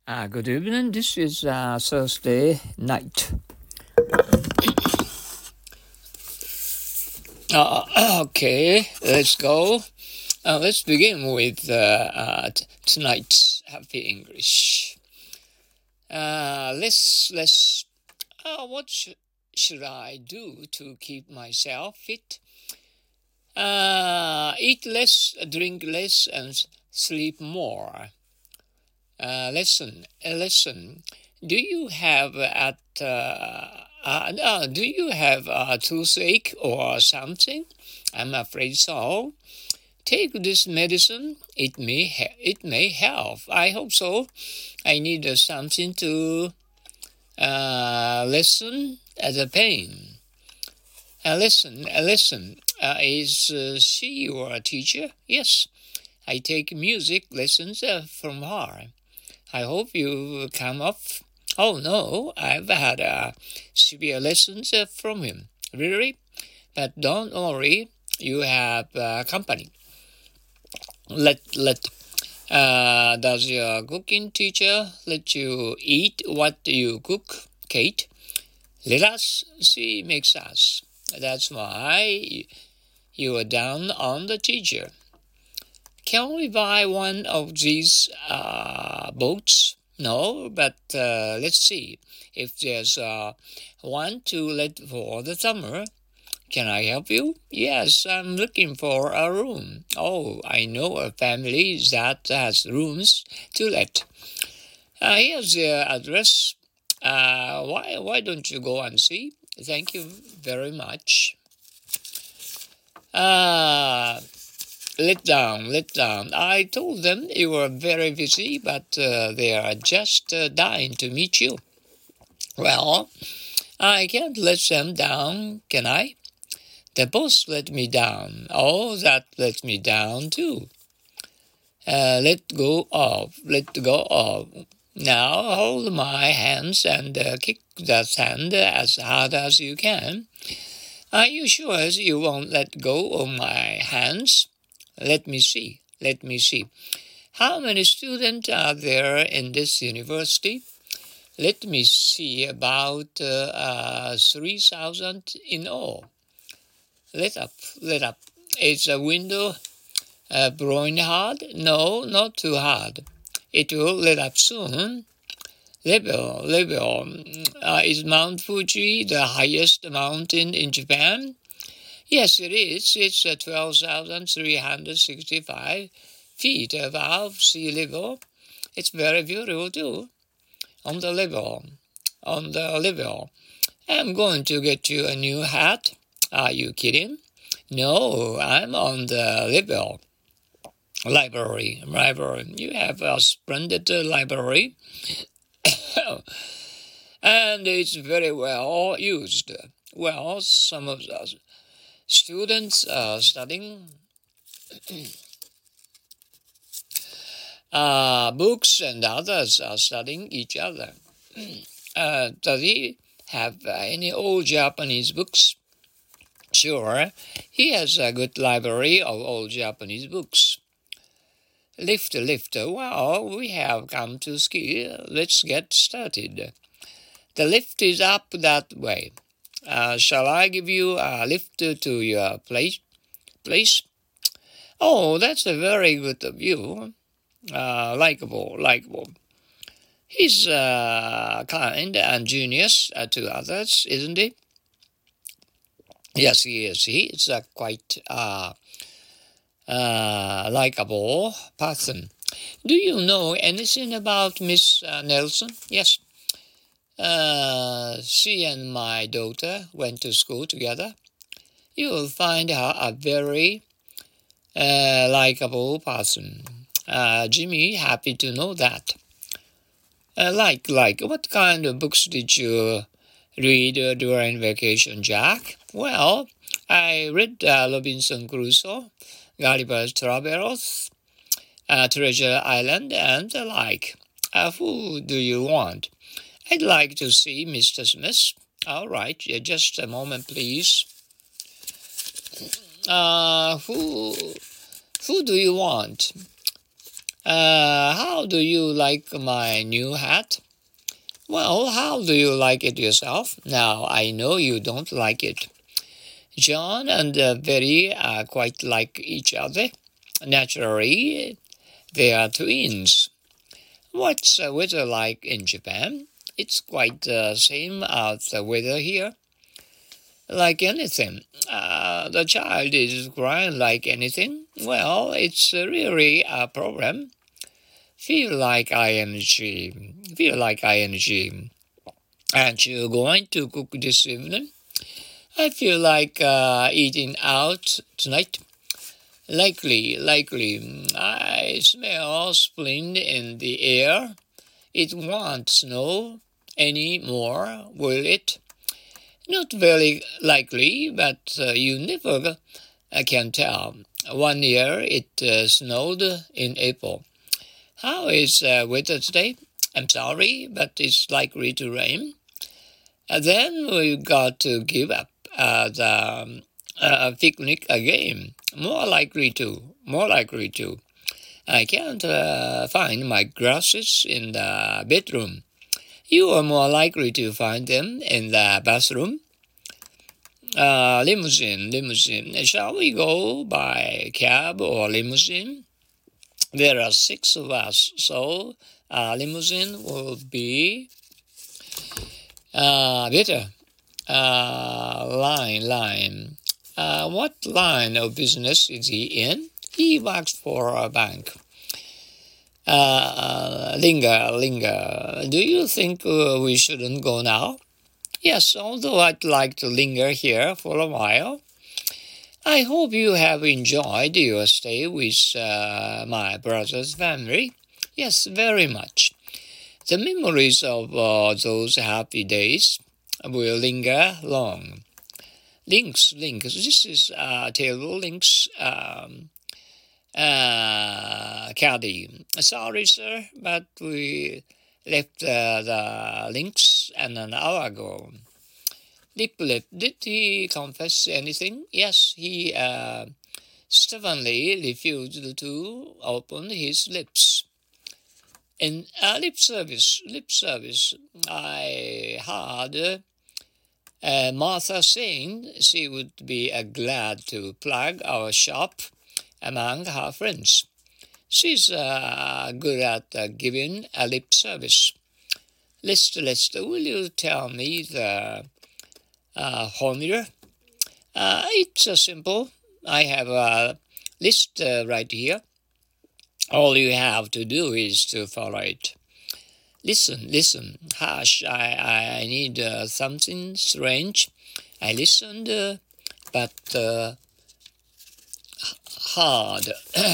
Good evening. This is Thursday night. Okay, let's go. Let's begin with tonight's Happy English. Let's. What should I do to keep myself fit? Eat less, drink less, and sleep more. Listen. Do you have toothache or something? I'm afraid so. Take this medicine. It may help. I hope so. I need something to lessen the pain. Listen. Is she your teacher? Yes. I take music lessons from her. I hope you come off. Oh no, I've had severe lessons from him. Really? But don't worry, you have company. Does your cooking teacher let you eat what you cook, Kate? Let us. She makes us. That's why you are down on the teacher. Can we buy one of these boats? No, but let's see if there's one to let for the summer. Can I help you? Yes, I'm looking for a room. Oh, I know a family that has rooms to let. Here's their address. Why don't you go and see? Thank you very much. Let down. I told them you were very busy, but they are just dying to meet you. Well, I can't let them down, can I? The boss let me down. Oh, that let me down too. Let go of. Now hold my hands and kick that hand as hard as you can. Are you sure you won't let go of my hands? Let me see. How many students are there in this university? Let me see, about 3,000 in all. Let up. Is the window blowing hard? No, not too hard. It will let up soon. Level. Is Mount Fuji the highest mountain in Japan? Yes, it is. It's 12,365 feet above sea level. It's very beautiful too. On the level. I'm going to get you a new hat. Are you kidding? No, I'm on the level. Library. You have a splendid library. And it's very well used. Well, some of the students are studying books and others are studying each other. Does he have any old Japanese books? Sure, he has a good library of old Japanese books. Lift. Well, we have come to ski. Let's get started. The lift is up that way. Shall I give you a lift to your place? Oh, that's a very good view. Likeable. He's kind and generous to others, isn't he? Yes, he is. He is a quite likable person. Do you know anything about Miss Nelson? Yes. She and my daughter went to school together. You'll find her a very likable person. Jimmy, happy to know that. What kind of books did you read during vacation, Jack? Well, I read Robinson Crusoe, Gulliver's Travels, Treasure Island, and the like. Who do you want? I'd like to see Mr. Smith. All right, just a moment, please. Who do you want? How do you like my new hat? Well, how do you like it yourself? Now, I know you don't like it. John and Betty are quite like each other. Naturally, they are twins. What's the weather like in Japan? It's quite the same as the weather here. Like anything. The child is crying like anything. Well, it's really a problem. Feel like ing. Feel like ing. Aren't you going to cook this evening? I feel like eating out tonight. Likely. I smell spring in the air. It won't snow any more, will it? Not very likely, but you never can tell. One year it snowed in April. How is weather today? I'm sorry, but it's likely to rain. Then we got to give up the picnic again. More likely to. I can't find my glasses in the bedroom. You are more likely to find them in the bathroom. Limousine. Shall we go by cab or limousine? There are 6 of us, so limousine will be better. Line. What line of business is he in? He works for a bank. Linger. Do you think we shouldn't go now? Yes, although I'd like to linger here for a while. I hope you have enjoyed your stay with my brother's family. Yes, very much. The memories of those happy days will linger long. Links. This is table links. Caddy. Sorry, sir, but we left the links an hour ago. Lip. Did he confess anything? Yes, he stubbornly refused to open his lips. In lip service, I heard Martha saying she would be glad to plug our shop among her friends. She's good at giving a lip service. Lester, will you tell me the formula? It's simple. I have a list right here. All you have to do is to follow it. Listen. Hush, I need something strange. I listened, but hard.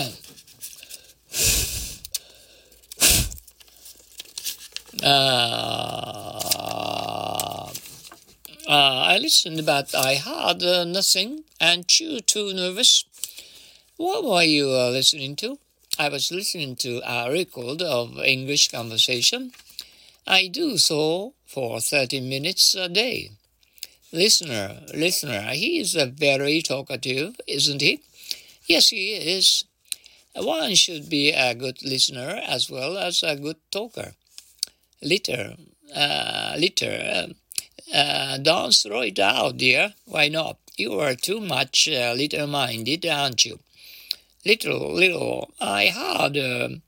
I listened, but I heard nothing. Aren't you too nervous? What were you listening to? I was listening to a record of English conversation. I do so for 30 minutes a day. Listener, he is very talkative, isn't he? Yes, he is. One should be a good listener as well as a good talker. Litter. Don't throw it out, dear. Why not? You are too much little-minded, aren't you? Little. I heard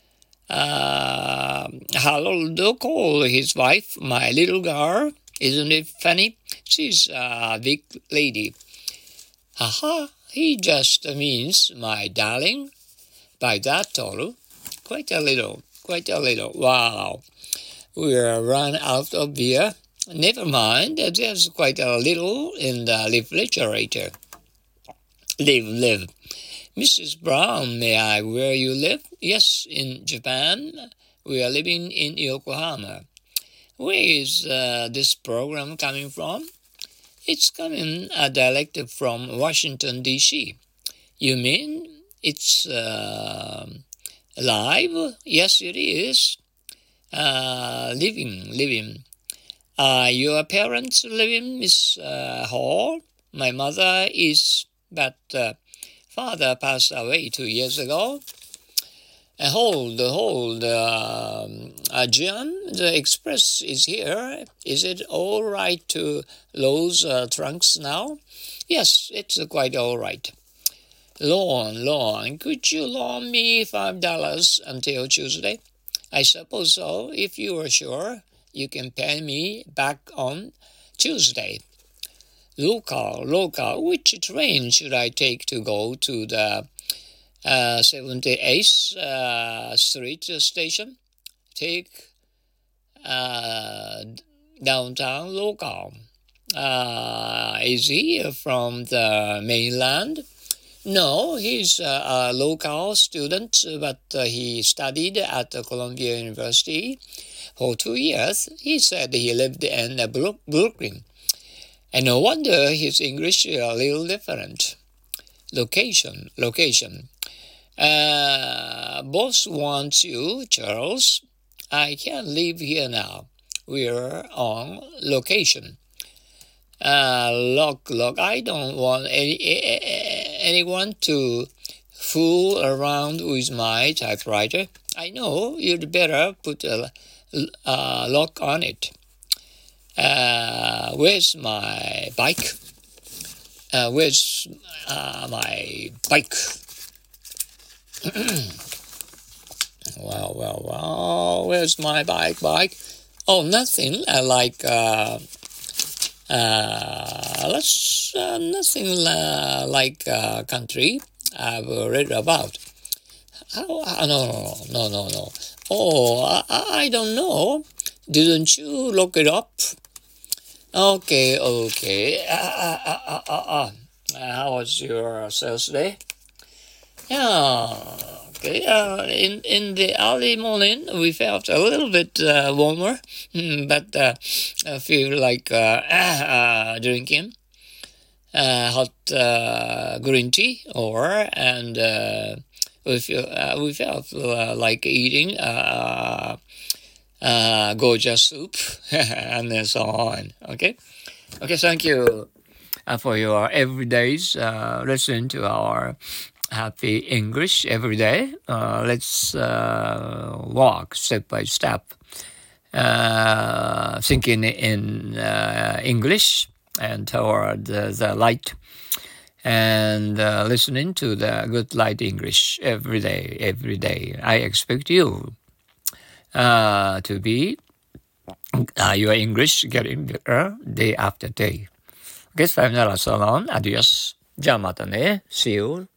Harold call his wife my little girl. Isn't it funny? She's a big lady. Haha, he just means my darling. By that, Toru. Quite a little. Wow. We're run out of beer. Never mind, there's quite a little in the refrigerator. Live. Mrs. Brown, may I where you live? Yes, in Japan. We are living in Yokohama. Where is this program coming from? It's coming direct from Washington, D.C. You mean it's live? Yes, it is. Living. Your parents living, Miss Hall? My mother is, but father passed away 2 years ago. Hold. Jim, the express is here. Is it all right to load trunks now? Yes, it's quite all right. Loan. Could you loan me $5 until Tuesday? I suppose so. If you are sure, you can pay me back on Tuesday. Local. Which train should I take to go to the 78th Street station? Take downtown local. Is he from the mainland? No, he's a local student, but he studied at Columbia University for 2 years. He said he lived in Brooklyn. And no wonder his English is a little different. Location. Boss wants you, Charles. I can't leave here now. We're on location. Look, I don't want anyone to fool around with my typewriter. I know you'd better put a lock on it. Where's my bike? Where's my bike? Well, where's my bike? Oh, nothing. Nothing like country I've read about. No. Oh, I don't know. Didn't you look it up? Okay. How was your Thursday? Yeah. Okay. In the early morning, we felt a little bit warmer, but I feel like drinking hot green tea, and we felt like eating goja soup and so on. Okay. Thank you for your everyday's listen to our Happy English every day. Let's walk step by step, thinking in English and toward the light, and listening to the good light English every day. I expect you to be your English getting better day after day. Okay, sayonara, so long. Adios. じゃあまたね。See you.